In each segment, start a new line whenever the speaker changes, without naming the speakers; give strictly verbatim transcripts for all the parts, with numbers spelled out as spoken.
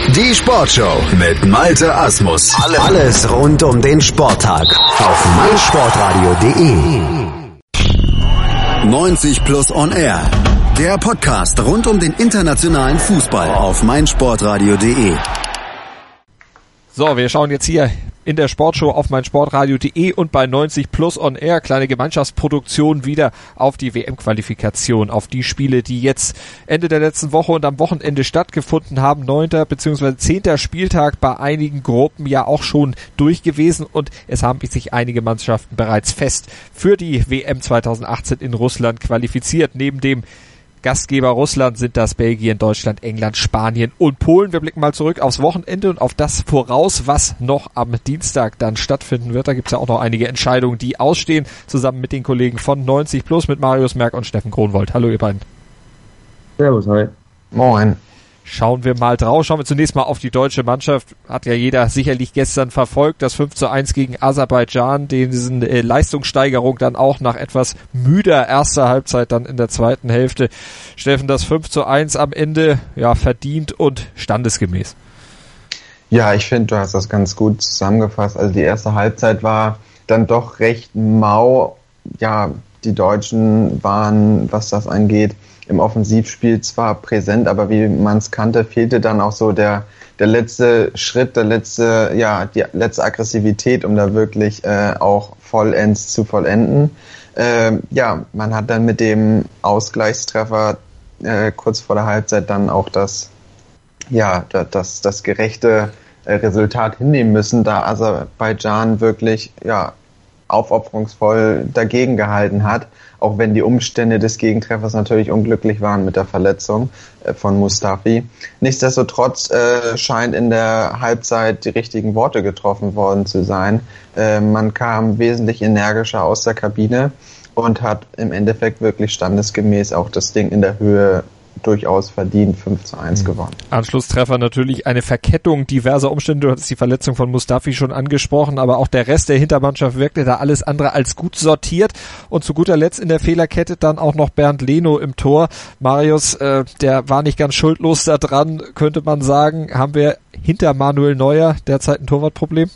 Die Sportshow mit Malte Asmus. Alles rund um den Sporttag auf meinsportradio punkt de. neunzig Plus On Air. Der Podcast rund um den internationalen Fußball auf meinsportradio punkt de.
So, wir schauen jetzt hier in der Sportshow auf meinsportradio punkt de und bei neunzig Plus On Air, kleine Gemeinschaftsproduktion, wieder auf die W M-Qualifikation, auf die Spiele, die jetzt Ende der letzten Woche und am Wochenende stattgefunden haben. Neunter bzw. zehnter Spieltag, bei einigen Gruppen ja auch schon durch gewesen und es haben sich einige Mannschaften bereits fest für die W M zweitausendachtzehn in Russland qualifiziert. Neben dem Gastgeber Russland sind das Belgien, Deutschland, England, Spanien und Polen. Wir blicken mal zurück aufs Wochenende und auf das voraus, was noch am Dienstag dann stattfinden wird. Da gibt es ja auch noch einige Entscheidungen, die ausstehen, zusammen mit den Kollegen von neunzig Plus, mit Marius Merck und Steffen Kronwoldt. Hallo ihr beiden.
Servus, hi.
Moin.
Schauen wir mal drauf. Schauen wir zunächst mal auf die deutsche Mannschaft. Hat ja jeder sicherlich gestern verfolgt. Das fünf zu eins gegen Aserbaidschan. Diesen äh, Leistungssteigerung dann auch nach etwas müder erster Halbzeit dann in der zweiten Hälfte. Steffen, das fünf zu eins am Ende, ja, verdient und standesgemäß.
Ja, ich finde, du hast das ganz gut zusammengefasst. Also die erste Halbzeit war dann doch recht mau. Ja, die Deutschen waren, was das angeht, im Offensivspiel zwar präsent, aber wie man es kannte, fehlte dann auch so der der letzte Schritt, der letzte, ja, die letzte Aggressivität, um da wirklich äh, auch vollends zu vollenden. Äh, ja, man hat dann mit dem Ausgleichstreffer äh, kurz vor der Halbzeit dann auch das, ja, das das gerechte äh, Resultat hinnehmen müssen, da Aserbaidschan wirklich, ja, aufopferungsvoll dagegen gehalten hat, auch wenn die Umstände des Gegentreffers natürlich unglücklich waren mit der Verletzung äh, von Mustafi. Nichtsdestotrotz äh, scheint in der Halbzeit die richtigen Worte getroffen worden zu sein. Äh, man kam wesentlich energischer aus der Kabine und hat im Endeffekt wirklich standesgemäß auch das Ding in der Höhe durchaus verdient fünf zu eins gewonnen.
Anschlusstreffer natürlich eine Verkettung diverser Umstände. Du hattest die Verletzung von Mustafi schon angesprochen, aber auch der Rest der Hintermannschaft wirkte da alles andere als gut sortiert. Und zu guter Letzt in der Fehlerkette dann auch noch Bernd Leno im Tor. Marius, äh, der war nicht ganz schuldlos da dran, könnte man sagen. Haben wir hinter Manuel Neuer derzeit ein Torwartproblem?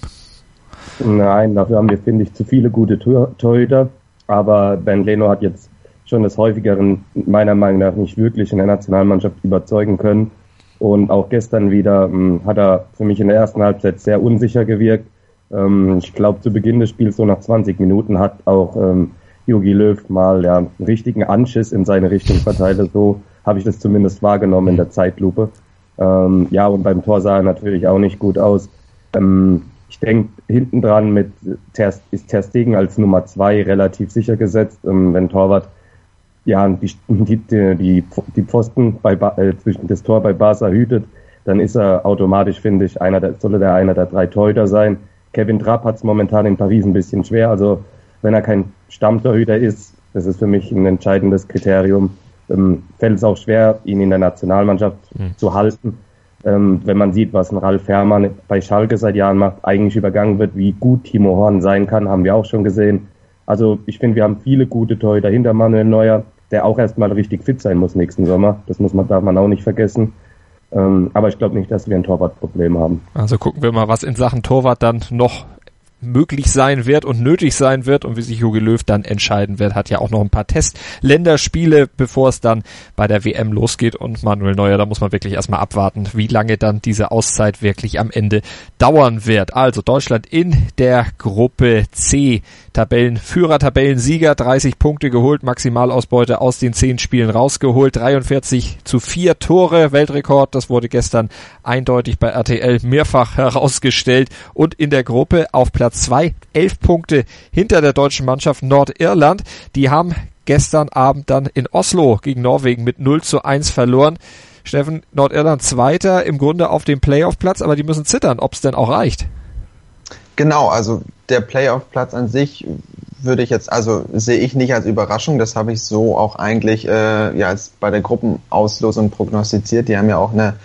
Nein, dafür haben wir, finde ich, zu viele gute Tor- Torhüter. Aber Bernd Leno hat jetzt schon des Häufigeren meiner Meinung nach nicht wirklich in der Nationalmannschaft überzeugen können. Und auch gestern wieder ähm, hat er für mich in der ersten Halbzeit sehr unsicher gewirkt. Ähm, ich glaube, zu Beginn des Spiels, so nach zwanzig Minuten, hat auch ähm, Jogi Löw mal ja, einen richtigen Anschiss in seine Richtung verteilt. So habe ich das zumindest wahrgenommen in der Zeitlupe. Ähm, ja, und beim Tor sah er natürlich auch nicht gut aus. Ähm, ich denke, hinten dran mit Ter, ist Ter Stegen als Nummer zwei relativ sicher gesetzt. Ähm, wenn Torwart ja, die, die, die, die Pfosten bei, äh, zwischen das Tor bei Barca hütet, dann ist er automatisch, finde ich, einer der, soll er einer der drei Torhüter sein. Kevin Trapp hat es momentan in Paris ein bisschen schwer, also wenn er kein Stammtorhüter ist, das ist für mich ein entscheidendes Kriterium, ähm, fällt es auch schwer, ihn in der Nationalmannschaft mhm. zu halten. Ähm, wenn man sieht, was ein Ralf Herrmann bei Schalke seit Jahren macht, eigentlich übergangen wird, wie gut Timo Horn sein kann, haben wir auch schon gesehen. Also ich finde, wir haben viele gute Torhüter hinter Manuel Neuer, der auch erstmal richtig fit sein muss nächsten Sommer. Das muss man, darf man auch nicht vergessen. Ähm, aber ich glaube nicht, dass wir ein Torwartproblem haben. Also gucken wir mal, was in Sachen Torwart dann noch möglich sein wird und nötig sein wird und wie sich Jogi Löw dann entscheiden wird. Hat ja auch noch ein paar Test-Länderspiele, bevor es dann bei der W M losgeht. Und Manuel Neuer, da muss man wirklich erstmal abwarten, wie lange dann diese Auszeit wirklich am Ende dauern wird. Also Deutschland in der Gruppe C. Tabellenführer, Tabellensieger, dreißig Punkte geholt, Maximalausbeute aus den zehn Spielen rausgeholt, dreiundvierzig zu vier Tore, Weltrekord, das wurde gestern eindeutig bei R T L mehrfach herausgestellt. Und in der Gruppe auf Platz zwei, elf Punkte hinter der deutschen Mannschaft Nordirland. Die haben gestern Abend dann in Oslo gegen Norwegen mit null zu eins verloren. Steffen, Nordirland Zweiter, im Grunde auf dem Playoff-Platz, aber die müssen zittern, ob es denn auch reicht.
Genau, also der Playoff-Platz an sich würde ich jetzt, also sehe ich nicht als Überraschung, das habe ich so auch eigentlich äh, ja als bei der Gruppenauslosung prognostiziert. Die haben ja auch eine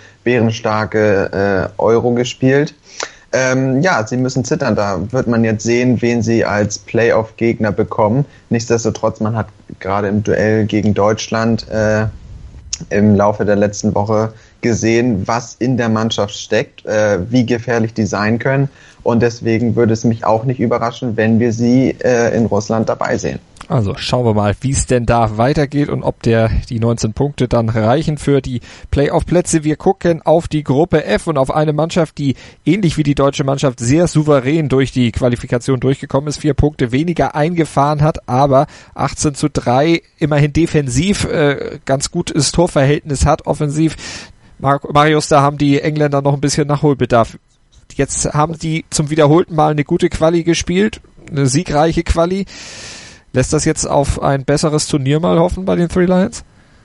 bärenstarke äh, Euro gespielt. Ähm, ja, sie müssen zittern, da wird man jetzt sehen, wen sie als Playoff-Gegner bekommen. Nichtsdestotrotz, man hat gerade im Duell gegen Deutschland äh, im Laufe der letzten Woche gesehen, was in der Mannschaft steckt, äh, wie gefährlich die sein können. Und deswegen würde es mich auch nicht überraschen, wenn wir sie äh, in Russland dabei sehen.
Also schauen wir mal, wie es denn da weitergeht und ob der die neunzehn Punkte dann reichen für die Playoff-Plätze. Wir gucken auf die Gruppe F und auf eine Mannschaft, die ähnlich wie die deutsche Mannschaft sehr souverän durch die Qualifikation durchgekommen ist, vier Punkte weniger eingefahren hat, aber achtzehn zu drei immerhin defensiv äh, ganz gutes Torverhältnis hat, offensiv. Mar- Marius, da haben die Engländer noch ein bisschen Nachholbedarf. Jetzt haben die zum wiederholten Mal eine gute Quali gespielt, eine siegreiche Quali. Lässt das jetzt auf ein besseres Turnier mal hoffen bei den Three Lions?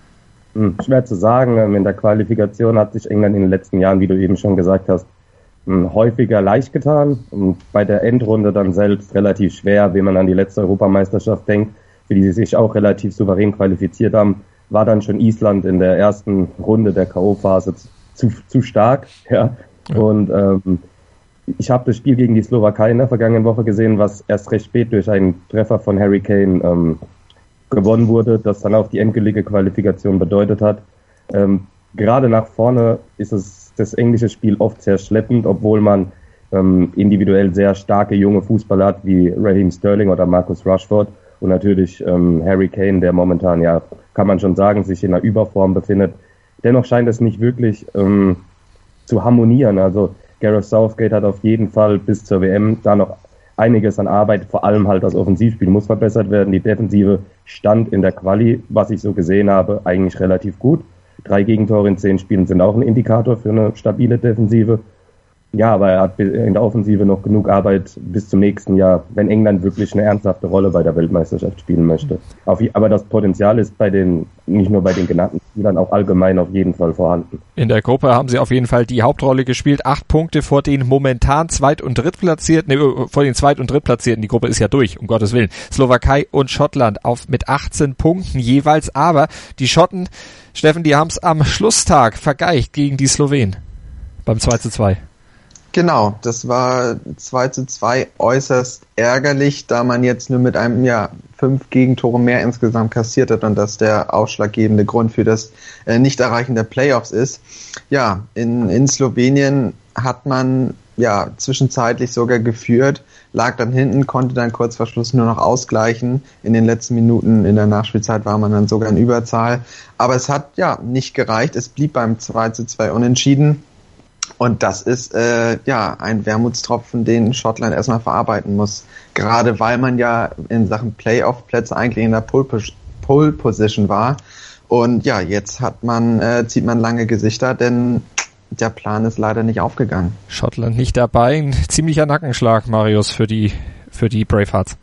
Hm, schwer zu sagen. In der Qualifikation hat sich England in den letzten Jahren, wie du eben schon gesagt hast, häufiger leicht getan. Und bei der Endrunde dann selbst relativ schwer, wenn man an die letzte Europameisterschaft denkt, für die sie sich auch relativ souverän qualifiziert haben, war dann schon Island in der ersten Runde der K O-Phase zu, zu stark. Ja. Ja. Und ähm, ich habe das Spiel gegen die Slowakei in der vergangenen Woche gesehen, was erst recht spät durch einen Treffer von Harry Kane ähm, gewonnen wurde, das dann auch die endgültige Qualifikation bedeutet hat. Ähm, gerade nach vorne ist es das englische Spiel oft sehr schleppend, obwohl man ähm, individuell sehr starke junge Fußballer hat, wie Raheem Sterling oder Marcus Rashford und natürlich ähm, Harry Kane, der momentan, ja, kann man schon sagen, sich in einer Überform befindet. Dennoch scheint es nicht wirklich ähm, zu harmonieren. Also Gareth Southgate hat auf jeden Fall bis zur W M da noch einiges an Arbeit, vor allem halt das Offensivspiel muss verbessert werden. Die Defensive stand in der Quali, was ich so gesehen habe, eigentlich relativ gut. Drei Gegentore in zehn Spielen sind auch ein Indikator für eine stabile Defensive. Ja, aber er hat in der Offensive noch genug Arbeit bis zum nächsten Jahr, wenn England wirklich eine ernsthafte Rolle bei der Weltmeisterschaft spielen möchte. Auf, aber das Potenzial ist bei den, nicht nur bei den genannten Spielern, auch allgemein auf jeden Fall vorhanden.
In der Gruppe haben sie auf jeden Fall die Hauptrolle gespielt. Acht Punkte vor den momentan Zweit- und Drittplatzierten, nee, vor den Zweit- und Drittplatzierten. Die Gruppe ist ja durch, um Gottes Willen. Slowakei und Schottland auf mit achtzehn Punkten jeweils. Aber die Schotten, Steffen, die haben es am Schlusstag vergeicht gegen die Slowenen beim zwei zu zwei.
Genau, das war zwei zu zwei äußerst ärgerlich, da man jetzt nur mit einem, ja, fünf Gegentore mehr insgesamt kassiert hat und das der ausschlaggebende Grund für das äh, Nicht-Erreichen der Playoffs ist. Ja, in, in Slowenien hat man, ja, zwischenzeitlich sogar geführt, lag dann hinten, konnte dann kurz vor Schluss nur noch ausgleichen. In den letzten Minuten in der Nachspielzeit war man dann sogar in Überzahl. Aber es hat, ja, nicht gereicht, es blieb beim zwei zu zwei unentschieden. Und das ist äh, ja ein Wermutstropfen, den Schottland erstmal verarbeiten muss. Gerade weil man ja in Sachen Playoff-Plätze eigentlich in der Pole-Position war. Und ja, jetzt hat man äh, zieht man lange Gesichter, denn der Plan ist leider nicht aufgegangen.
Schottland nicht dabei, ein ziemlicher Nackenschlag, Marius, für die für die Bravehearts.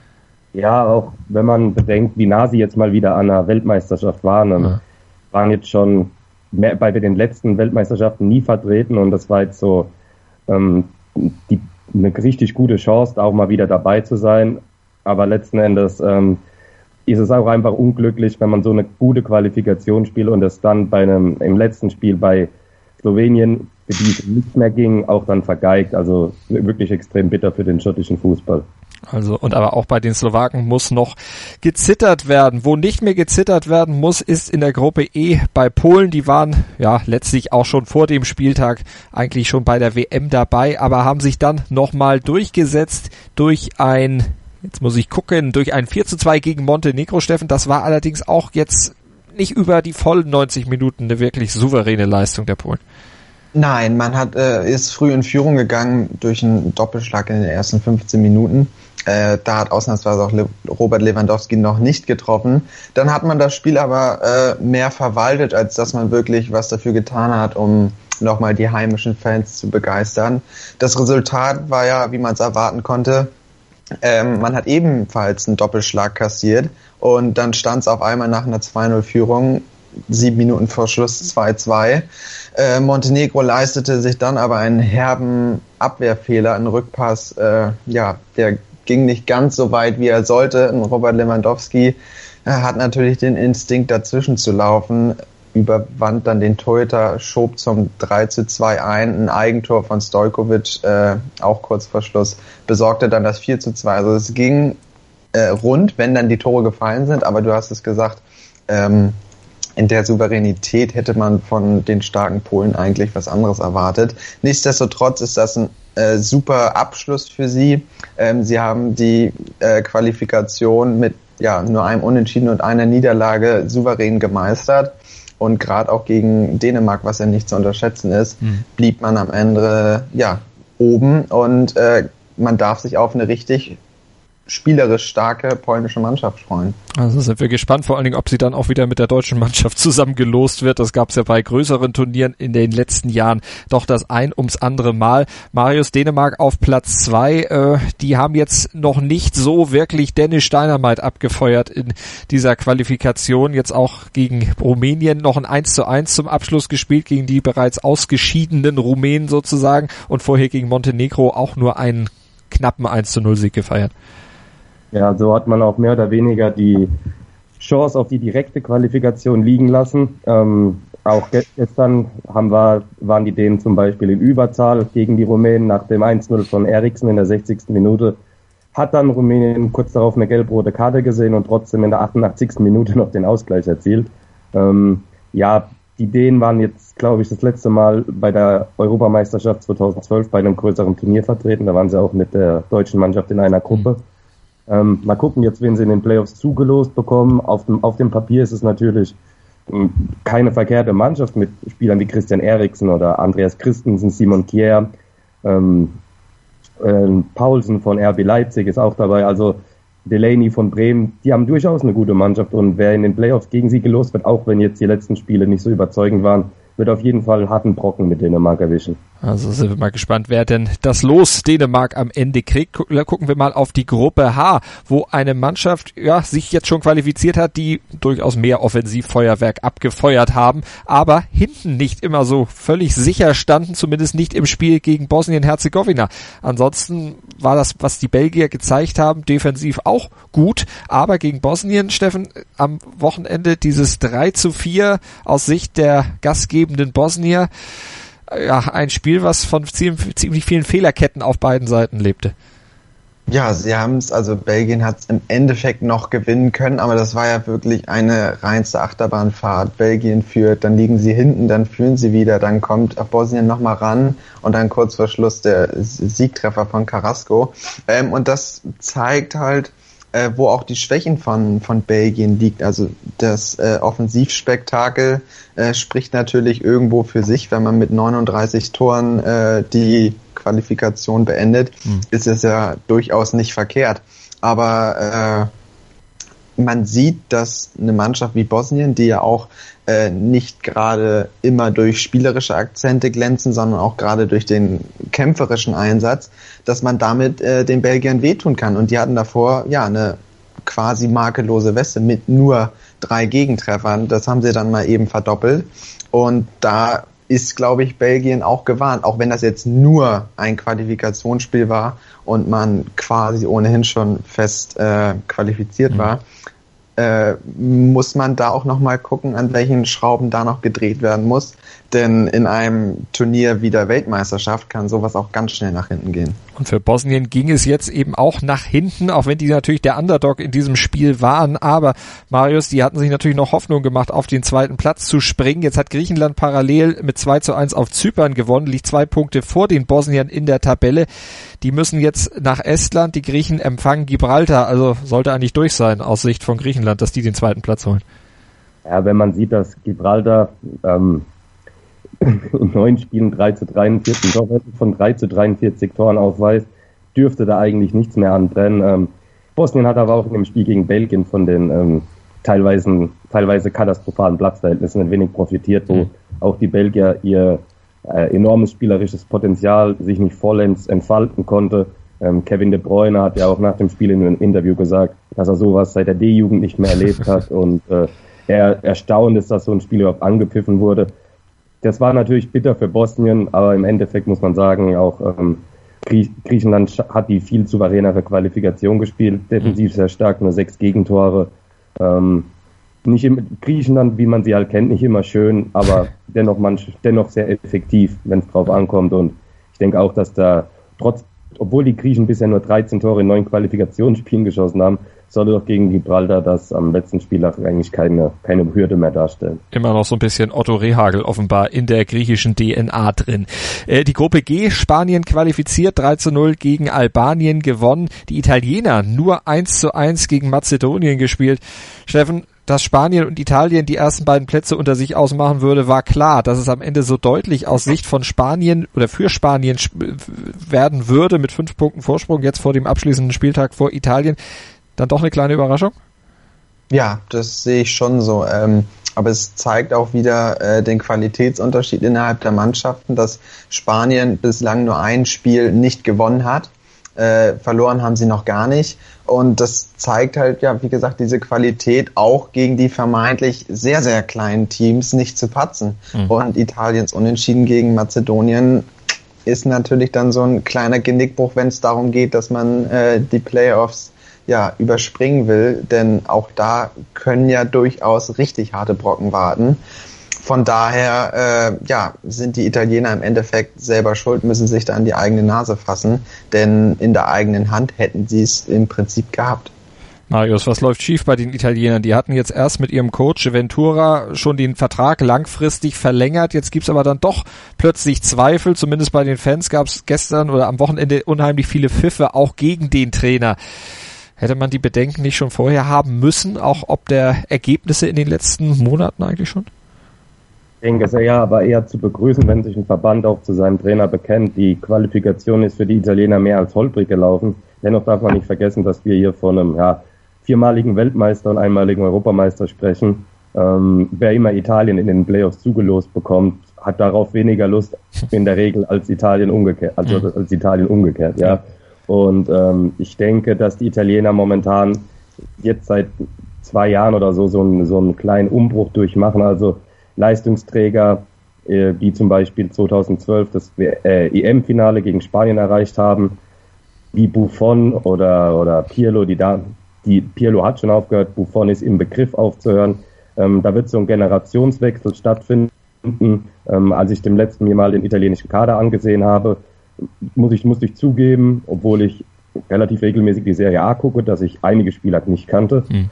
Ja, auch wenn man bedenkt, wie nah sie jetzt mal wieder an einer Weltmeisterschaft waren, ja. waren jetzt schon mehr, bei den letzten Weltmeisterschaften nie vertreten und das war jetzt so ähm, die, eine richtig gute Chance, auch mal wieder dabei zu sein. Aber letzten Endes ähm, ist es auch einfach unglücklich, wenn man so eine gute Qualifikation spielt und es dann bei einem im letzten Spiel bei Slowenien, für die es nicht mehr ging, auch dann vergeigt. Also wirklich extrem bitter für den schottischen Fußball.
Also, und aber auch bei den Slowaken muss noch gezittert werden. Wo nicht mehr gezittert werden muss, ist in der Gruppe E bei Polen. Die waren ja letztlich auch schon vor dem Spieltag eigentlich schon bei der W M dabei, aber haben sich dann nochmal durchgesetzt durch ein, jetzt muss ich gucken, durch ein vier zu zwei gegen Montenegro, Steffen. Das war allerdings auch jetzt nicht über die vollen neunzig Minuten eine wirklich souveräne Leistung der Polen.
Nein, man hat äh, ist früh in Führung gegangen durch einen Doppelschlag in den ersten fünfzehn Minuten. Äh, da hat ausnahmsweise auch Le- Robert Lewandowski noch nicht getroffen. Dann hat man das Spiel aber äh, mehr verwaltet, als dass man wirklich was dafür getan hat, um nochmal die heimischen Fans zu begeistern. Das Resultat war ja, wie man es erwarten konnte, ähm, man hat ebenfalls einen Doppelschlag kassiert und dann stand es auf einmal nach einer zwei null Führung, sieben Minuten vor Schluss zwei zwei. Äh, Montenegro leistete sich dann aber einen herben Abwehrfehler, einen Rückpass, äh, ja, der ging nicht ganz so weit, wie er sollte. Und Robert Lewandowski äh, hat natürlich den Instinkt, dazwischen zu laufen, überwand dann den Torhüter, schob zum drei zu zwei ein, ein Eigentor von Stojkovic, äh, auch kurz vor Schluss, besorgte dann das vier zu zwei. Also es ging äh, rund, wenn dann die Tore gefallen sind, aber du hast es gesagt, ähm, in der Souveränität hätte man von den starken Polen eigentlich was anderes erwartet. Nichtsdestotrotz ist das ein äh, super Abschluss für sie. Ähm, sie haben die äh, Qualifikation mit ja nur einem Unentschieden und einer Niederlage souverän gemeistert. Und gerade auch gegen Dänemark, was ja nicht zu unterschätzen ist, mhm. blieb man am Ende ja oben und äh, man darf sich auf eine richtig spielerisch starke polnische Mannschaft freuen.
Also sind wir gespannt, vor allen Dingen, ob sie dann auch wieder mit der deutschen Mannschaft zusammengelost wird. Das gab es ja bei größeren Turnieren in den letzten Jahren doch das ein ums andere Mal. Marius, Dänemark auf Platz zwei, äh, die haben jetzt noch nicht so wirklich Dennis Dynamite abgefeuert in dieser Qualifikation. Jetzt auch gegen Rumänien noch ein eins zu eins zum Abschluss gespielt, gegen die bereits ausgeschiedenen Rumänen sozusagen, und vorher gegen Montenegro auch nur einen knappen eins zu null Sieg gefeiert.
Ja, so hat man auch mehr oder weniger die Chance auf die direkte Qualifikation liegen lassen. Ähm, auch gestern haben wir, waren die Dänen zum Beispiel in Überzahl gegen die Rumänen nach dem eins null von Eriksen in der sechzigsten Minute. Hat dann Rumänien kurz darauf eine gelb-rote Karte gesehen und trotzdem in der achtundachtzigsten Minute noch den Ausgleich erzielt. Ähm, ja, die Dänen waren jetzt, glaube ich, das letzte Mal bei der Europameisterschaft zweitausendzwölf bei einem größeren Turnier vertreten. Da waren sie auch mit der deutschen Mannschaft in einer Gruppe. Mhm. Ähm, mal gucken jetzt, wen sie in den Playoffs zugelost bekommen. Auf dem, auf dem Papier ist es natürlich ähm, keine verkehrte Mannschaft mit Spielern wie Christian Eriksen oder Andreas Christensen, Simon Kjær, ähm, ähm, Paulsen von R B Leipzig ist auch dabei, also Delaney von Bremen, die haben durchaus eine gute Mannschaft, und wer in den Playoffs gegen sie gelost wird, auch wenn jetzt die letzten Spiele nicht so überzeugend waren, wird auf jeden Fall harten Brocken mit Dänemark erwischen.
Also sind wir mal gespannt, wer denn das Los Dänemark am Ende kriegt. Gucken wir mal auf die Gruppe H, wo eine Mannschaft ja sich jetzt schon qualifiziert hat, die durchaus mehr Offensivfeuerwerk abgefeuert haben, aber hinten nicht immer so völlig sicher standen, zumindest nicht im Spiel gegen Bosnien-Herzegowina. Ansonsten war das, was die Belgier gezeigt haben, defensiv auch gut, aber gegen Bosnien, Steffen, am Wochenende dieses drei zu vier aus Sicht der gastgebenden Bosnier, ja, ein Spiel, was von ziemlich vielen Fehlerketten auf beiden Seiten lebte.
Ja, sie haben es, also Belgien hat es im Endeffekt noch gewinnen können, aber das war ja wirklich eine reinste Achterbahnfahrt. Belgien führt, dann liegen sie hinten, dann führen sie wieder, dann kommt Bosnien nochmal ran und dann kurz vor Schluss der Siegtreffer von Carrasco. Ähm, und das zeigt halt, äh, wo auch die Schwächen von, von Belgien liegt. Also das äh, Offensivspektakel äh, spricht natürlich irgendwo für sich, wenn man mit neununddreißig Toren äh, die Qualifikation beendet, hm. ist es ja durchaus nicht verkehrt. Aber äh, man sieht, dass eine Mannschaft wie Bosnien, die ja auch äh, nicht gerade immer durch spielerische Akzente glänzen, sondern auch gerade durch den kämpferischen Einsatz, dass man damit äh, den Belgiern wehtun kann. Und die hatten davor ja eine quasi makellose Weste mit nur drei Gegentreffern. Das haben sie dann mal eben verdoppelt. Und da ist, glaube ich, Belgien auch gewarnt, auch wenn das jetzt nur ein Qualifikationsspiel war und man quasi ohnehin schon fest äh, qualifiziert mhm. war, äh, muss man da auch nochmal gucken, an welchen Schrauben da noch gedreht werden muss. Denn in einem Turnier wie der Weltmeisterschaft kann sowas auch ganz schnell nach hinten gehen.
Und für Bosnien ging es jetzt eben auch nach hinten, auch wenn die natürlich der Underdog in diesem Spiel waren. Aber Marius, die hatten sich natürlich noch Hoffnung gemacht, auf den zweiten Platz zu springen. Jetzt hat Griechenland parallel mit zwei zu eins auf Zypern gewonnen, liegt zwei Punkte vor den Bosniern in der Tabelle. Die müssen jetzt nach Estland, die Griechen empfangen Gibraltar. Also sollte eigentlich durch sein aus Sicht von Griechenland, dass die den zweiten Platz holen.
Ja, wenn man sieht, dass Gibraltar ähm, in neun Spielen drei zu dreiundvierzig von drei zu dreiundvierzig Toren aufweist, dürfte da eigentlich nichts mehr anbrennen. Ähm, Bosnien hat aber auch in dem Spiel gegen Belgien von den ähm, teilweise, teilweise katastrophalen Platzverhältnissen ein wenig profitiert, wo mhm. auch die Belgier ihr äh, enormes spielerisches Potenzial sich nicht vollends entfalten konnte. Ähm, Kevin De Bruyne hat ja auch nach dem Spiel in einem Interview gesagt, dass er sowas seit der D-Jugend nicht mehr erlebt hat und äh, er erstaunt ist, dass so ein Spiel überhaupt angepfiffen wurde. Das war natürlich bitter für Bosnien, aber im Endeffekt muss man sagen, auch ähm, Griechenland hat die viel souveränere Qualifikation gespielt, defensiv sehr stark, nur sechs Gegentore. Ähm, nicht im, Griechenland, wie man sie halt kennt, nicht immer schön, aber dennoch, manch, dennoch sehr effektiv, wenn es drauf ankommt. Und ich denke auch, dass da trotz, obwohl die Griechen bisher nur dreizehn Tore in neun Qualifikationsspielen geschossen haben, sollte doch gegen Gibraltar das am letzten Spieltag eigentlich keine, keine Hürde mehr darstellen.
Immer noch so ein bisschen Otto Rehhagel offenbar in der griechischen D N A drin. Äh, die Gruppe G, Spanien qualifiziert, drei zu null gegen Albanien gewonnen. Die Italiener nur eins zu eins gegen Mazedonien gespielt. Steffen, dass Spanien und Italien die ersten beiden Plätze unter sich ausmachen würde, war klar. Dass es am Ende so deutlich aus Sicht von Spanien oder für Spanien werden würde mit fünf Punkten Vorsprung jetzt vor dem abschließenden Spieltag vor Italien, dann doch eine kleine Überraschung?
Ja, das sehe ich schon so. Ähm, aber es zeigt auch wieder äh, den Qualitätsunterschied innerhalb der Mannschaften, dass Spanien bislang nur ein Spiel nicht gewonnen hat. Äh, verloren haben sie noch gar nicht. Und das zeigt halt, ja, wie gesagt, diese Qualität auch gegen die vermeintlich sehr, sehr kleinen Teams nicht zu patzen. Mhm. Und Italiens Unentschieden gegen Mazedonien ist natürlich dann so ein kleiner Genickbruch, wenn es darum geht, dass man äh, die Playoffs ja überspringen will. Denn auch da können ja durchaus richtig harte Brocken warten. Von daher äh, ja, sind die Italiener im Endeffekt selber schuld, müssen sich da an die eigene Nase fassen, denn in der eigenen Hand hätten sie es im Prinzip gehabt.
Marius, was läuft schief bei den Italienern? Die hatten jetzt erst mit ihrem Coach Ventura schon den Vertrag langfristig verlängert, jetzt gibt's aber dann doch plötzlich Zweifel, zumindest bei den Fans gab es gestern oder am Wochenende unheimlich viele Pfiffe, auch gegen den Trainer. Hätte man die Bedenken nicht schon vorher haben müssen, auch ob der Ergebnisse in den letzten Monaten eigentlich schon?
Ich denke, es ist ja aber eher zu begrüßen, wenn sich ein Verband auch zu seinem Trainer bekennt. Die Qualifikation ist für die Italiener mehr als holprig gelaufen. Dennoch darf man nicht vergessen, dass wir hier von einem ja, viermaligen Weltmeister und einmaligen Europameister sprechen. Ähm, wer immer Italien in den Playoffs zugelost bekommt, hat darauf weniger Lust in der Regel als Italien umgekehrt. Also mhm. als Italien umgekehrt, ja. Und ähm, ich denke, dass die Italiener momentan jetzt seit zwei Jahren oder so so einen, so einen kleinen Umbruch durchmachen. Also Leistungsträger, äh, die zum Beispiel zweitausendzwölf das äh, E M-Finale gegen Spanien erreicht haben, wie Buffon oder oder Pirlo, die da, die Pirlo hat schon aufgehört, Buffon ist im Begriff aufzuhören. Ähm, da wird so ein Generationswechsel stattfinden. Ähm, als ich dem letzten mir mal den italienischen Kader angesehen habe, muss ich muss ich zugeben, obwohl ich relativ regelmäßig die Serie A gucke, dass ich einige Spieler nicht kannte. Mhm.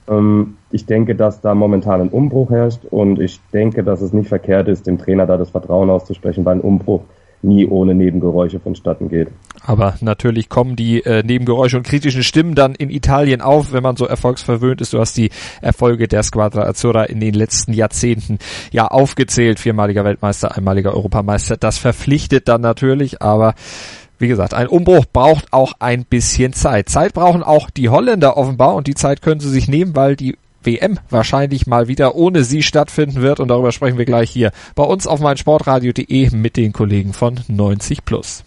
Ich denke, dass da momentan ein Umbruch herrscht und ich denke, dass es nicht verkehrt ist, dem Trainer da das Vertrauen auszusprechen, weil ein Umbruch nie ohne Nebengeräusche vonstatten geht.
Aber natürlich kommen die äh, Nebengeräusche und kritischen Stimmen dann in Italien auf, wenn man so erfolgsverwöhnt ist. Du hast die Erfolge der Squadra Azzurra in den letzten Jahrzehnten ja aufgezählt. Viermaliger Weltmeister, einmaliger Europameister. Das verpflichtet dann natürlich, aber wie gesagt, ein Umbruch braucht auch ein bisschen Zeit. Zeit brauchen auch die Holländer offenbar und die Zeit können sie sich nehmen, weil die W M wahrscheinlich mal wieder ohne sie stattfinden wird und darüber sprechen wir gleich hier bei uns auf meinsportradio punkt de mit den Kollegen von neunzig plus.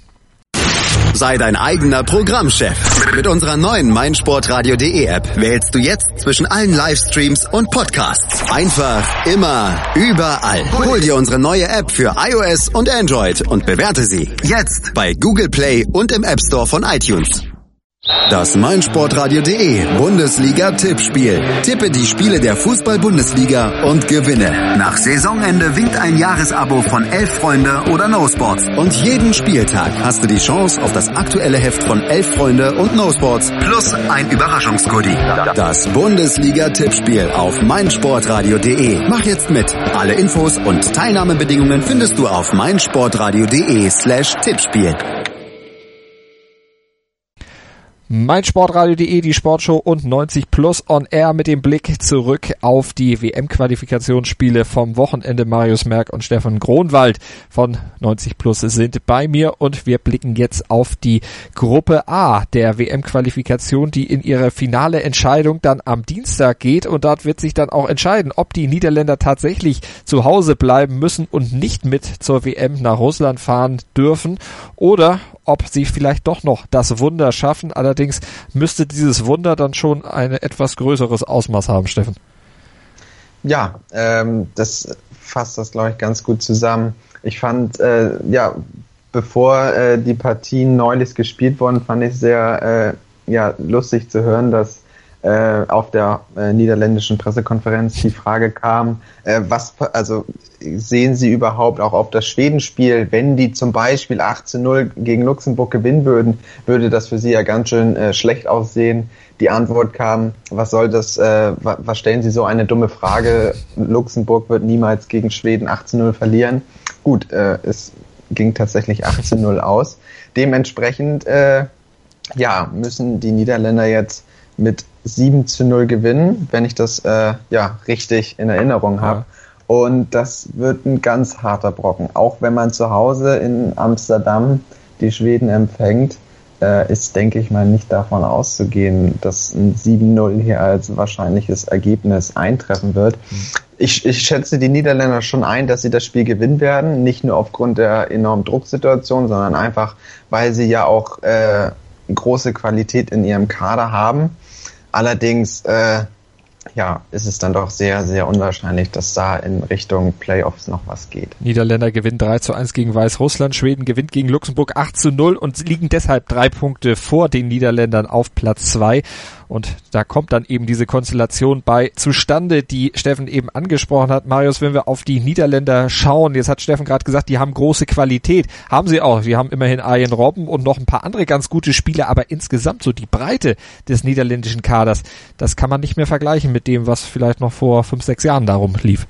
Sei dein eigener Programmchef. Mit unserer neuen meinsportradio punkt de App wählst du jetzt zwischen allen Livestreams und Podcasts. Einfach, immer, überall. Hol dir unsere neue App für iOS und Android und bewerte sie jetzt bei Google Play und im App Store von iTunes. Das meinsportradio punkt de Bundesliga-Tippspiel. Tippe die Spiele der Fußball-Bundesliga und gewinne. Nach Saisonende winkt ein Jahresabo von Elf Freunde oder No Sports. Und jeden Spieltag hast du die Chance auf das aktuelle Heft von Elf Freunde und No Sports plus ein Überraschungsgoodie. Das Bundesliga-Tippspiel auf meinsportradio punkt de. Mach jetzt mit. Alle Infos und Teilnahmebedingungen findest du auf meinsportradio punkt de slash Tippspiel.
meinsportradio punkt de, die Sportshow und neunzig plus on air mit dem Blick zurück auf die W M-Qualifikationsspiele vom Wochenende. Marius Merck und Stefan Gronwald von neunzig plus sind bei mir und wir blicken jetzt auf die Gruppe A der W M-Qualifikation, die in ihre finale Entscheidung dann am Dienstag geht und dort wird sich dann auch entscheiden, ob die Niederländer tatsächlich zu Hause bleiben müssen und nicht mit zur W M nach Russland fahren dürfen oder ob sie vielleicht doch noch das Wunder schaffen. Allerdings müsste dieses Wunder dann schon ein etwas größeres Ausmaß haben, Steffen.
Ja, ähm, das fasst das, glaube ich, ganz gut zusammen. Ich fand, äh, ja, bevor äh, die Partien neulich gespielt wurden, fand ich sehr äh, ja, lustig zu hören, dass äh, auf der äh, niederländischen Pressekonferenz die Frage kam, äh, was, also sehen Sie überhaupt auch auf das Schwedenspiel, wenn die zum Beispiel acht zu null gegen Luxemburg gewinnen würden, würde das für Sie ja ganz schön äh, schlecht aussehen, die Antwort kam, was soll das, äh, was stellen Sie so eine dumme Frage? Luxemburg wird niemals gegen Schweden acht zu null verlieren. Gut, äh, es ging tatsächlich acht zu null aus. Dementsprechend, äh, ja, müssen die Niederländer jetzt mit sieben zu null gewinnen, wenn ich das äh, ja richtig in Erinnerung habe. Ja. Und das wird ein ganz harter Brocken. Auch wenn man zu Hause in Amsterdam die Schweden empfängt, äh, ist, denke ich mal, nicht davon auszugehen, dass ein sieben null hier als wahrscheinliches Ergebnis eintreffen wird. Mhm. Ich, ich schätze die Niederländer schon ein, dass sie das Spiel gewinnen werden. Nicht nur aufgrund der enormen Drucksituation, sondern einfach, weil sie ja auch äh, große Qualität in ihrem Kader haben. Allerdings äh, ja, ist es dann doch sehr, sehr unwahrscheinlich, dass da in Richtung Playoffs noch was geht.
Niederländer gewinnen drei zu eins gegen Weißrussland, Schweden gewinnt gegen Luxemburg acht zu null und liegen deshalb drei Punkte vor den Niederländern auf Platz zwei. Und da kommt dann eben diese Konstellation bei zustande, die Steffen eben angesprochen hat. Marius, wenn wir auf die Niederländer schauen, jetzt hat Steffen gerade gesagt, die haben große Qualität. Haben sie auch. Die haben immerhin Arjen Robben und noch ein paar andere ganz gute Spieler, aber insgesamt so die Breite des niederländischen Kaders, das kann man nicht mehr vergleichen mit dem, was vielleicht noch vor fünf, sechs Jahren darum lief.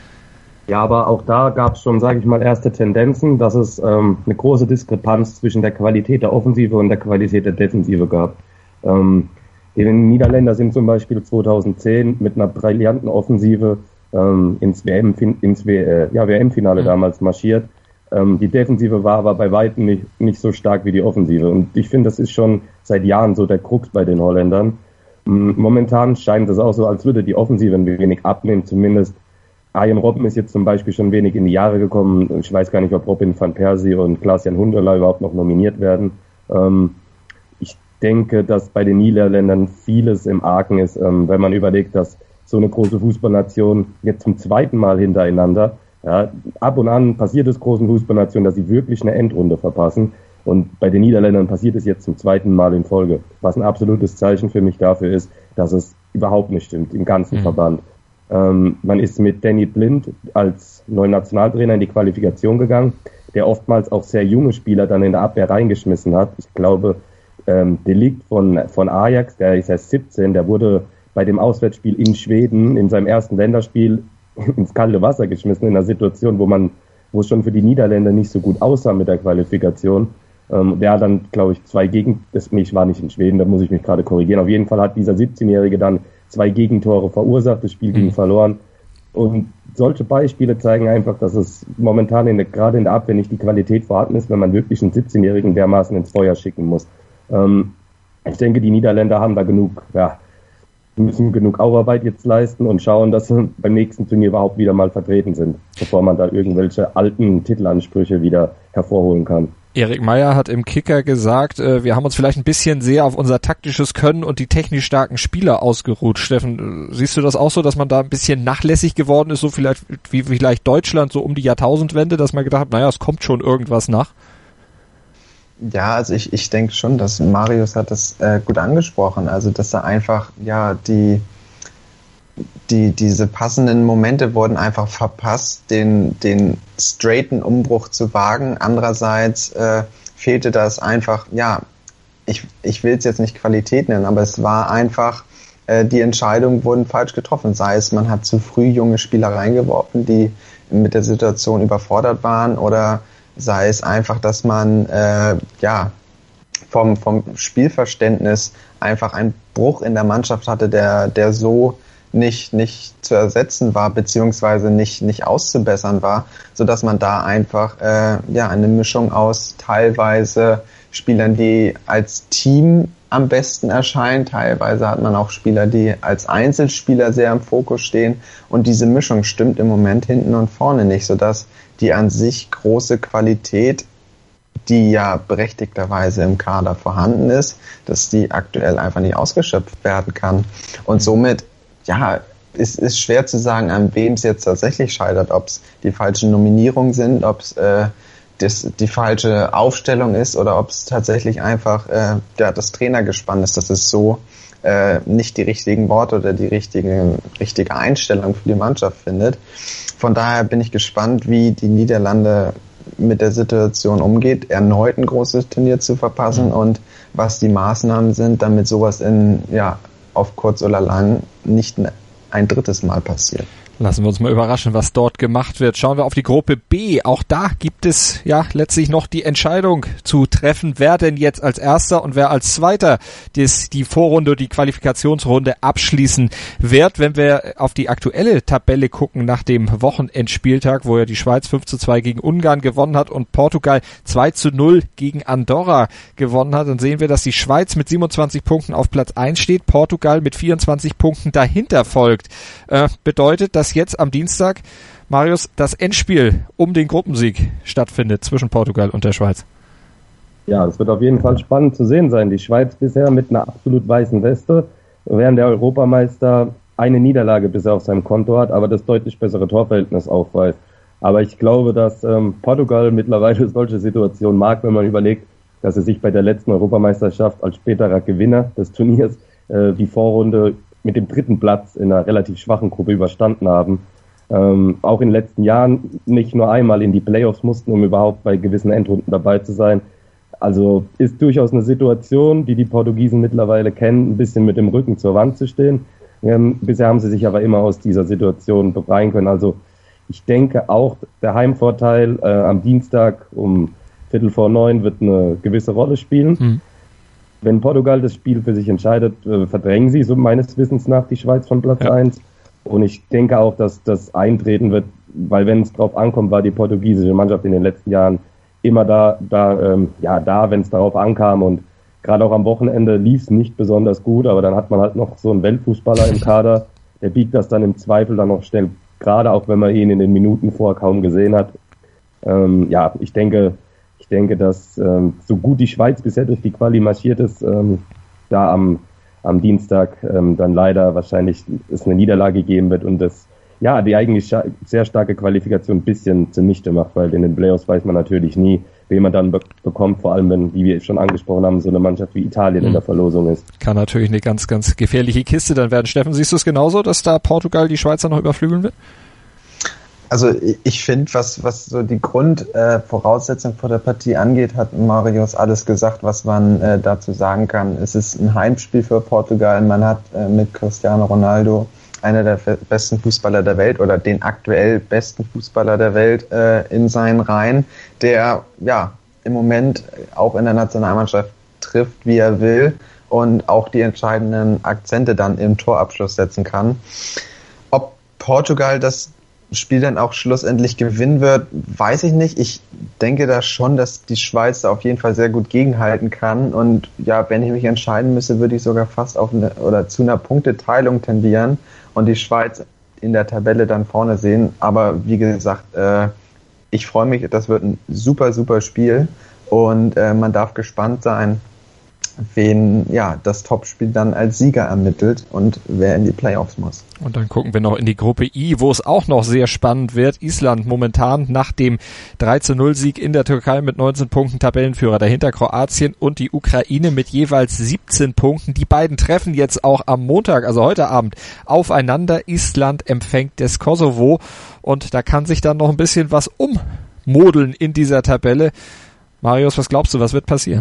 Ja, aber auch da gab es schon, sage ich mal, erste Tendenzen, dass es ähm, eine große Diskrepanz zwischen der Qualität der Offensive und der Qualität der Defensive gab. Ähm, Die Niederländer sind zum Beispiel zweitausendzehn mit einer brillanten Offensive ähm, ins W M, ins w, äh, ja, W M-Finale mhm. damals marschiert. Ähm, die Defensive war aber bei weitem nicht, nicht so stark wie die Offensive. Und ich finde, das ist schon seit Jahren so der Krux bei den Holländern. Ähm, momentan scheint es auch so, als würde die Offensive ein wenig abnehmen. Zumindest Arjen Robben ist jetzt zum Beispiel schon wenig in die Jahre gekommen. Ich weiß gar nicht, ob Robin van Persie und Klaas-Jan Huntelaar überhaupt noch nominiert werden. Ähm, ich denke, dass bei den Niederländern vieles im Argen ist, ähm, wenn man überlegt, dass so eine große Fußballnation jetzt zum zweiten Mal hintereinander, ja, ab und an passiert es großen Fußballnationen, dass sie wirklich eine Endrunde verpassen. Und bei den Niederländern passiert es jetzt zum zweiten Mal in Folge, was ein absolutes Zeichen für mich dafür ist, dass es überhaupt nicht stimmt im ganzen mhm. Verband. Ähm, man ist mit Danny Blind als neuen Nationaltrainer in die Qualifikation gegangen, der oftmals auch sehr junge Spieler dann in der Abwehr reingeschmissen hat. Ich glaube, Ähm, De Ligt von, von Ajax, der ist erst siebzehn, der wurde bei dem Auswärtsspiel in Schweden in seinem ersten Länderspiel ins kalte Wasser geschmissen, in einer Situation, wo man, wo es schon für die Niederländer nicht so gut aussah mit der Qualifikation. Ähm, der hat dann, glaube ich, zwei Gegen, das, nee, ich war nicht in Schweden, da muss ich mich gerade korrigieren. Auf jeden Fall hat dieser siebzehnjährige dann zwei Gegentore verursacht, das Spiel ging verloren. Und solche Beispiele zeigen einfach, dass es momentan in der, gerade in der Abwehr nicht die Qualität vorhanden ist, wenn man wirklich einen siebzehnjährigen dermaßen ins Feuer schicken muss. Ähm, ich denke, die Niederländer haben da genug, ja, müssen genug Aufarbeit jetzt leisten und schauen, dass sie beim nächsten Turnier überhaupt wieder mal vertreten sind, bevor man da irgendwelche alten Titelansprüche wieder hervorholen kann.
Erik Meyer hat im Kicker gesagt, äh, wir haben uns vielleicht ein bisschen sehr auf unser taktisches Können und die technisch starken Spieler ausgeruht. Steffen, siehst du das auch so, dass man da ein bisschen nachlässig geworden ist, so vielleicht wie vielleicht Deutschland so um die Jahrtausendwende, dass man gedacht hat, naja, es kommt schon irgendwas nach?
Ja, also ich, ich denke schon, dass Marius hat das äh, gut angesprochen, also dass er einfach, ja, die, die, diese passenden Momente wurden einfach verpasst, den, den straighten Umbruch zu wagen. Andererseits äh, fehlte das einfach, ja, ich, ich will es jetzt nicht Qualität nennen, aber es war einfach, äh, die Entscheidungen wurden falsch getroffen, sei es, man hat zu früh junge Spieler reingeworfen, die mit der Situation überfordert waren, oder sei es einfach, dass man äh, ja vom vom Spielverständnis einfach einen Bruch in der Mannschaft hatte, der der so nicht nicht zu ersetzen war, beziehungsweise nicht nicht auszubessern war, so dass man da einfach äh, ja eine Mischung aus teilweise Spielern, die als Team am besten erscheinen, teilweise hat man auch Spieler, die als Einzelspieler sehr im Fokus stehen, und diese Mischung stimmt im Moment hinten und vorne nicht, so dass die an sich große Qualität, die ja berechtigterweise im Kader vorhanden ist, dass die aktuell einfach nicht ausgeschöpft werden kann. Und somit, ja, es ist schwer zu sagen, an wem es jetzt tatsächlich scheitert, ob es die falschen Nominierungen sind, ob es äh, das, die falsche Aufstellung ist oder ob es tatsächlich einfach äh, ja, das Trainergespann ist, dass es so äh, nicht die richtigen Worte oder die richtige, richtige Einstellung für die Mannschaft findet. Von daher bin ich gespannt, wie die Niederlande mit der Situation umgeht, erneut ein großes Turnier zu verpassen und was die Maßnahmen sind, damit sowas in, ja, auf kurz oder lang nicht ein drittes Mal passiert.
Lassen wir uns mal überraschen, was dort gemacht wird. Schauen wir auf die Gruppe B. Auch da gibt es ja letztlich noch die Entscheidung zu treffen, wer denn jetzt als Erster und wer als Zweiter das, die Vorrunde, die Qualifikationsrunde abschließen wird. Wenn wir auf die aktuelle Tabelle gucken nach dem Wochenendspieltag, wo ja die Schweiz fünf zu zwei gegen Ungarn gewonnen hat und Portugal zwei zu null gegen Andorra gewonnen hat, dann sehen wir, dass die Schweiz mit siebenundzwanzig Punkten auf Platz eins steht, Portugal mit vierundzwanzig Punkten dahinter folgt. Äh, bedeutet, dass jetzt am Dienstag, Marius, das Endspiel um den Gruppensieg stattfindet zwischen Portugal und der Schweiz.
Ja, es wird auf jeden Fall spannend zu sehen sein. Die Schweiz bisher mit einer absolut weißen Weste, während der Europameister eine Niederlage bisher auf seinem Konto hat, aber das deutlich bessere Torverhältnis aufweist. Aber ich glaube, dass ähm, Portugal mittlerweile solche Situationen mag, wenn man überlegt, dass sie sich bei der letzten Europameisterschaft als späterer Gewinner des Turniers äh, die Vorrunde mit dem dritten Platz in einer relativ schwachen Gruppe überstanden haben. Ähm, auch in den letzten Jahren nicht nur einmal in die Playoffs mussten, um überhaupt bei gewissen Endrunden dabei zu sein. Also ist durchaus eine Situation, die die Portugiesen mittlerweile kennen, ein bisschen mit dem Rücken zur Wand zu stehen. Ähm, bisher haben sie sich aber immer aus dieser Situation befreien können. Also ich denke auch, der Heimvorteil äh, am Dienstag um Viertel vor neun wird eine gewisse Rolle spielen. Mhm. Wenn Portugal das Spiel für sich entscheidet, äh, verdrängen sie, so meines Wissens nach, die Schweiz von Platz ja. eins. Und ich denke auch, dass das eintreten wird, weil wenn es drauf ankommt, war die portugiesische Mannschaft in den letzten Jahren immer da, da, ähm, ja, da, wenn es darauf ankam. Und gerade auch am Wochenende lief es nicht besonders gut, aber dann hat man halt noch so einen Weltfußballer im Kader, der biegt das dann im Zweifel dann noch schnell, gerade auch wenn man ihn in den Minuten vorher kaum gesehen hat. Ähm, ja, ich denke, Ich denke, dass ähm, so gut die Schweiz bisher durch die Quali marschiert ist, ähm, da am, am Dienstag ähm, dann leider wahrscheinlich es eine Niederlage geben wird und das ja die eigentlich scha- sehr starke Qualifikation ein bisschen zunichte macht, weil in den Playoffs weiß man natürlich nie, wen man dann be- bekommt, vor allem wenn, wie wir schon angesprochen haben, so eine Mannschaft wie Italien mhm. in der Verlosung ist.
Kann natürlich eine ganz, ganz gefährliche Kiste dann werden. Steffen, siehst du es genauso, dass da Portugal die Schweizer noch überflügeln wird?
Also ich finde, was was so die Grundvoraussetzung äh, vor der Partie angeht, hat Marius alles gesagt, was man äh, dazu sagen kann. Es ist ein Heimspiel für Portugal. Man hat äh, mit Cristiano Ronaldo einer der besten Fußballer der Welt oder den aktuell besten Fußballer der Welt äh, in seinen Reihen, der ja im Moment auch in der Nationalmannschaft trifft, wie er will und auch die entscheidenden Akzente dann im Torabschluss setzen kann. Ob Portugal das Spiel dann auch schlussendlich gewinnen wird, weiß ich nicht. Ich denke da schon, dass die Schweiz da auf jeden Fall sehr gut gegenhalten kann und ja, wenn ich mich entscheiden müsste, würde ich sogar fast auf eine oder zu einer Punkteteilung tendieren und die Schweiz in der Tabelle dann vorne sehen. Aber wie gesagt, äh, ich freue mich, das wird ein super, super Spiel und äh, man darf gespannt sein, wen ja das Topspiel dann als Sieger ermittelt und wer in die Playoffs muss.
Und dann gucken wir noch in die Gruppe I, wo es auch noch sehr spannend wird. Island momentan nach dem drei zu null Sieg in der Türkei mit neunzehn Punkten Tabellenführer. Dahinter Kroatien und die Ukraine mit jeweils siebzehn Punkten. Die beiden treffen jetzt auch am Montag, also heute Abend, aufeinander. Island empfängt das Kosovo und da kann sich dann noch ein bisschen was ummodeln in dieser Tabelle. Marius, was glaubst du, was wird passieren?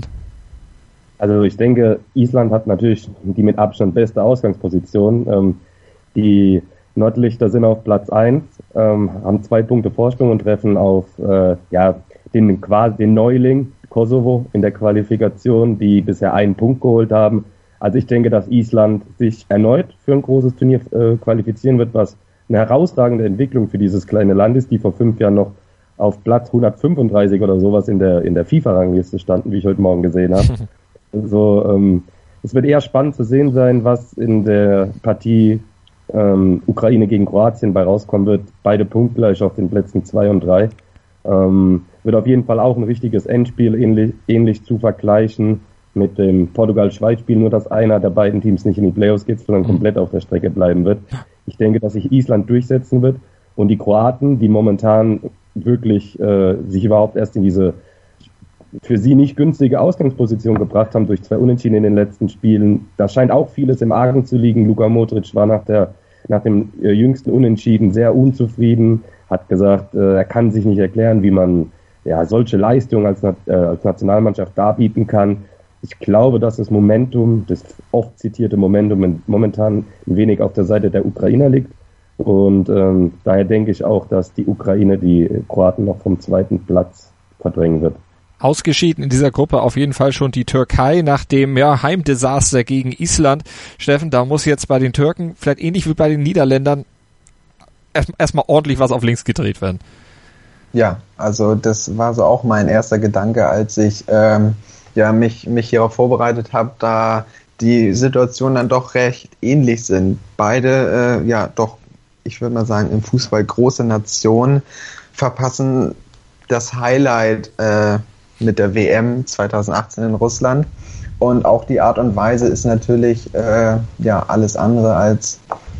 Also ich denke, Island hat natürlich die mit Abstand beste Ausgangsposition. Ähm, die Nordlichter sind auf Platz eins, ähm, haben zwei Punkte Vorsprung und treffen auf äh, ja den quasi den Neuling Kosovo in der Qualifikation, die bisher einen Punkt geholt haben. Also ich denke, dass Island sich erneut für ein großes Turnier äh, qualifizieren wird, was eine herausragende Entwicklung für dieses kleine Land ist, die vor fünf Jahren noch auf Platz hundertfünfunddreißig oder sowas in der in der FIFA-Rangliste standen, wie ich heute Morgen gesehen habe. Also ähm, es wird eher spannend zu sehen sein, was in der Partie ähm, Ukraine gegen Kroatien bei rauskommen wird. Beide punktgleich auf den Plätzen zwei und drei. Ähm, wird auf jeden Fall auch ein richtiges Endspiel, ähnlich, ähnlich zu vergleichen mit dem Portugal-Schweiz-Spiel, nur dass einer der beiden Teams nicht in die Playoffs geht, sondern komplett auf der Strecke bleiben wird. Ich denke, dass sich Island durchsetzen wird und die Kroaten, die momentan wirklich äh, sich überhaupt erst in diese für sie nicht günstige Ausgangsposition gebracht haben durch zwei Unentschieden in den letzten Spielen. Da scheint auch vieles im Argen zu liegen. Luka Modric war nach der nach dem äh, jüngsten Unentschieden sehr unzufrieden, hat gesagt, äh, er kann sich nicht erklären, wie man ja, solche Leistungen als, äh, als Nationalmannschaft darbieten kann. Ich glaube, dass das Momentum, das oft zitierte Momentum momentan ein wenig auf der Seite der Ukrainer liegt. Und ähm, daher denke ich auch, dass die Ukraine die Kroaten noch vom zweiten Platz verdrängen wird.
Ausgeschieden in dieser Gruppe auf jeden Fall schon die Türkei nach dem ja, Heimdesaster gegen Island. Steffen, da muss jetzt bei den Türken, vielleicht ähnlich wie bei den Niederländern, erstmal erst ordentlich was auf links gedreht werden.
Ja, also das war so auch mein erster Gedanke, als ich ähm, ja, mich, mich hierauf vorbereitet habe, da die Situationen dann doch recht ähnlich sind. Beide, äh, ja doch, ich würde mal sagen, im Fußball große Nationen verpassen das Highlight äh, mit der W M zwanzig achtzehn in Russland. Und auch die Art und Weise ist natürlich äh, ja alles andere als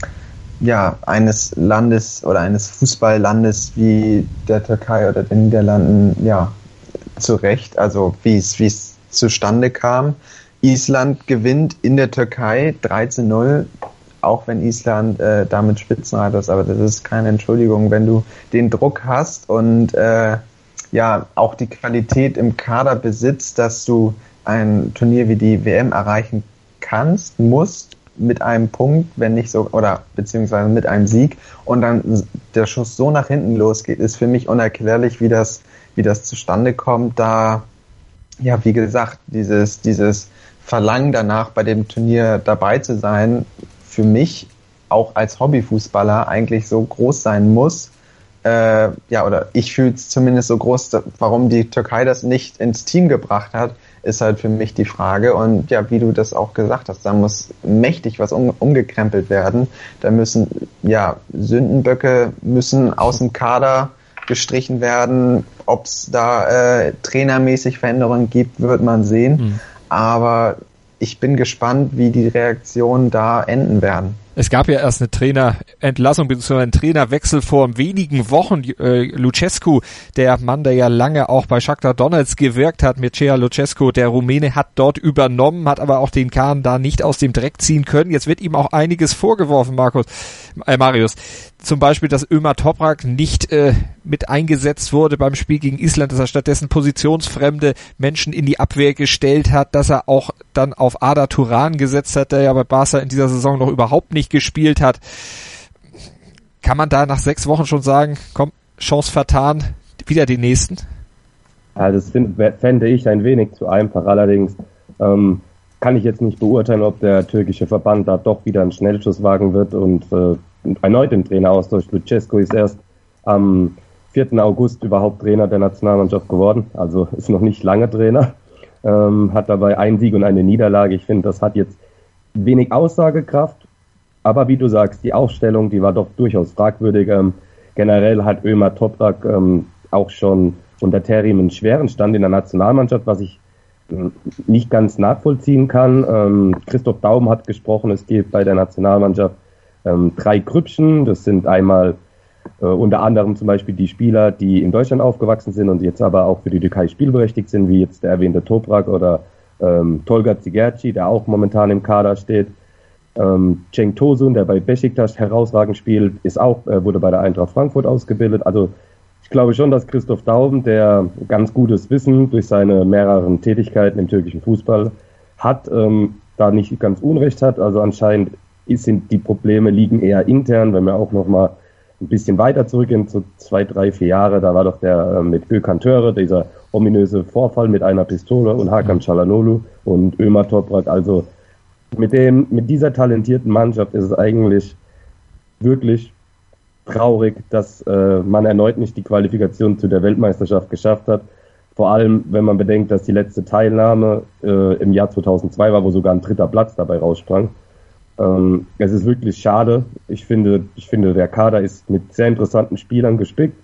ja eines Landes oder eines Fußballlandes wie der Türkei oder den Niederlanden ja zu Recht, also wie es wie es zustande kam. Island gewinnt in der Türkei drei zu null, auch wenn Island äh, damit Spitzenreiter ist, aber das ist keine Entschuldigung, wenn du den Druck hast und äh, ja auch die Qualität im Kader besitzt, dass du ein Turnier wie die W M erreichen kannst, musst mit einem Punkt, wenn nicht so, oder beziehungsweise mit einem Sieg und dann der Schuss so nach hinten losgeht, ist für mich unerklärlich, wie das, wie das zustande kommt, da ja, wie gesagt, dieses, dieses Verlangen danach, bei dem Turnier dabei zu sein, für mich auch als Hobbyfußballer eigentlich so groß sein muss. Äh, ja, oder ich fühle es zumindest so groß, warum die Türkei das nicht ins Team gebracht hat, ist halt für mich die Frage. Und ja, wie du das auch gesagt hast, da muss mächtig was um, umgekrempelt werden. Da müssen, ja, Sündenböcke müssen aus dem Kader gestrichen werden. Ob es da äh, trainermäßig Veränderungen gibt, wird man sehen. Mhm. Aber ich bin gespannt, wie die Reaktionen da enden werden.
Es gab ja erst eine Trainerentlassung bzw. einen Trainerwechsel vor wenigen Wochen. Äh, Lucescu, der Mann, der ja lange auch bei Shakhtar Donetsk gewirkt hat, Mircea Lucescu, der Rumäne, hat dort übernommen, hat aber auch den Kahn da nicht aus dem Dreck ziehen können. Jetzt wird ihm auch einiges vorgeworfen, Markus, äh, Marius. Zum Beispiel, dass Ömer Toprak nicht äh, mit eingesetzt wurde beim Spiel gegen Island, dass er stattdessen positionsfremde Menschen in die Abwehr gestellt hat, dass er auch dann auf Arda Turan gesetzt hat, der ja bei Barca in dieser Saison noch überhaupt nicht gespielt hat. Kann man da nach sechs Wochen schon sagen, komm, Chance vertan, wieder die nächsten?
Ja, das find, fände ich ein wenig zu einfach. Allerdings ähm, kann ich jetzt nicht beurteilen, ob der türkische Verband da doch wieder einen Schnellschuss wagen wird und äh, erneut den Traineraustausch. Lucescu ist erst am vierten August überhaupt Trainer der Nationalmannschaft geworden, also ist noch nicht lange Trainer, ähm, hat dabei einen Sieg und eine Niederlage. Ich finde, das hat jetzt wenig Aussagekraft, aber wie du sagst, die Aufstellung, die war doch durchaus fragwürdig. Ähm, generell hat Ömer Toprak ähm, auch schon unter Terim einen schweren Stand in der Nationalmannschaft, was ich äh, nicht ganz nachvollziehen kann. Ähm, Christoph Daum hat gesprochen, es gibt bei der Nationalmannschaft ähm, drei Grüppchen. Das sind einmal äh, unter anderem zum Beispiel die Spieler, die in Deutschland aufgewachsen sind und jetzt aber auch für die Türkei spielberechtigt sind, wie jetzt der erwähnte Toprak oder ähm, Tolga Cigerci, der auch momentan im Kader steht. Ähm, Cenk Tosun, der bei Beşiktaş herausragend spielt, ist auch, äh, wurde bei der Eintracht Frankfurt ausgebildet. Also ich glaube schon, dass Christoph Daum, der ganz gutes Wissen durch seine mehreren Tätigkeiten im türkischen Fußball hat, ähm, da nicht ganz Unrecht hat. Also anscheinend sind die Probleme liegen eher intern, wenn wir auch noch mal ein bisschen weiter zurückgehen, zu zwei, drei, vier Jahre, da war doch der äh, mit Gökhan Töre, dieser ominöse Vorfall mit einer Pistole und Hakan Çalhanoğlu und Ömer Toprak. Also mit dem, mit dieser talentierten Mannschaft ist es eigentlich wirklich traurig, dass äh, man erneut nicht die Qualifikation zu der Weltmeisterschaft geschafft hat. Vor allem, wenn man bedenkt, dass die letzte Teilnahme äh, im Jahr zweitausendzwei war, wo sogar ein dritter Platz dabei raussprang. Ähm, es ist wirklich schade. Ich finde, ich finde, der Kader ist mit sehr interessanten Spielern gespickt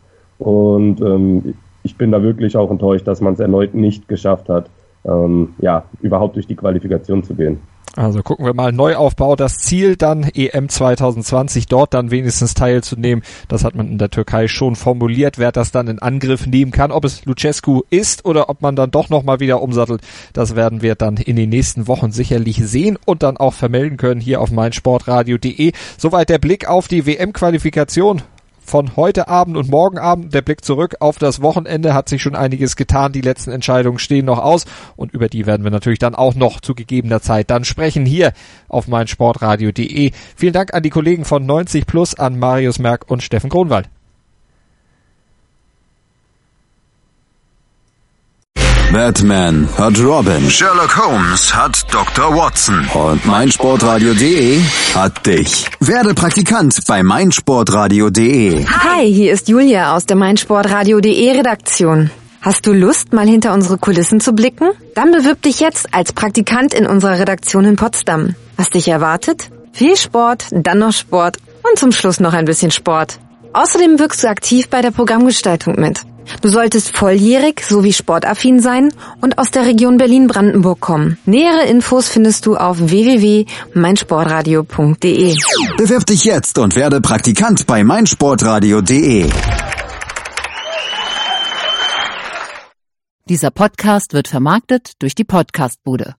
und ähm, ich bin da wirklich auch enttäuscht, dass man es erneut nicht geschafft hat, ähm, ja, überhaupt durch die Qualifikation zu gehen.
Also gucken wir mal, Neuaufbau, das Ziel dann E M zwanzig zwanzig, dort dann wenigstens teilzunehmen. Das hat man in der Türkei schon formuliert, wer das dann in Angriff nehmen kann. Ob es Lucescu ist oder ob man dann doch nochmal wieder umsattelt, das werden wir dann in den nächsten Wochen sicherlich sehen und dann auch vermelden können hier auf meinsportradio punkt de. Soweit der Blick auf die W M-Qualifikation von heute Abend und morgen Abend. Der Blick zurück auf das Wochenende, hat sich schon einiges getan. Die letzten Entscheidungen stehen noch aus und über die werden wir natürlich dann auch noch zu gegebener Zeit dann sprechen hier auf meinsportradio punkt de. Vielen Dank an die Kollegen von neunzig plus, an Marius Merck und Steffen Kronwald.
Batman hat Robin, Sherlock Holmes hat Doktor Watson und meinsportradio punkt de hat dich. Werde Praktikant bei meinsportradio punkt de.
Hi, hier ist Julia aus der meinsportradio punkt de Redaktion. Hast du Lust, mal hinter unsere Kulissen zu blicken? Dann bewirb dich jetzt als Praktikant in unserer Redaktion in Potsdam. Was dich erwartet? Viel Sport, dann noch Sport und zum Schluss noch ein bisschen Sport. Außerdem wirkst du aktiv bei der Programmgestaltung mit. Du solltest volljährig sowie sportaffin sein und aus der Region Berlin-Brandenburg kommen. Nähere Infos findest du auf w w w punkt meinsportradio punkt de.
Bewirb dich jetzt und werde Praktikant bei meinsportradio punkt de.
Dieser Podcast wird vermarktet durch die Podcastbude.